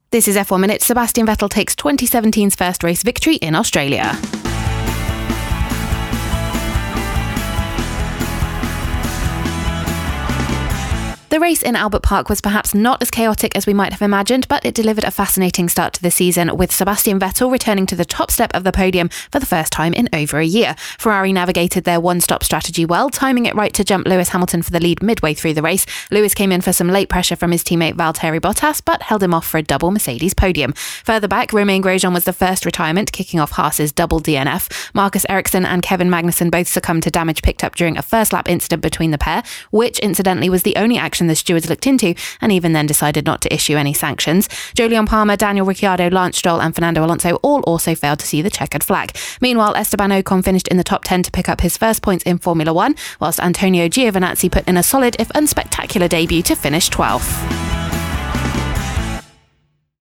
This is F1 Minute. Sebastian Vettel takes 2017's first race victory in Australia. The race in Albert Park was perhaps not as chaotic as we might have imagined, but it delivered a fascinating start to the season, with Sebastian Vettel returning to the top step of the podium for the first time in over a year. Ferrari navigated their one-stop strategy well, timing it right to jump Lewis Hamilton for the lead midway through the race. Lewis came in for some late pressure from his teammate Valtteri Bottas, but held him off for a double Mercedes podium. Further back, Romain Grosjean was the first retirement, kicking off Haas's double DNF. Marcus Ericsson and Kevin Magnussen both succumbed to damage picked up during a first-lap incident between the pair, which incidentally was the only action the stewards looked into, and even then decided not to issue any sanctions. Jolyon Palmer, Daniel Ricciardo, Lance Stroll and Fernando Alonso all also failed to see the checkered flag. Meanwhile, Esteban Ocon finished in the top 10 to pick up his first points in Formula 1, whilst Antonio Giovinazzi put in a solid, if unspectacular, debut to finish 12th.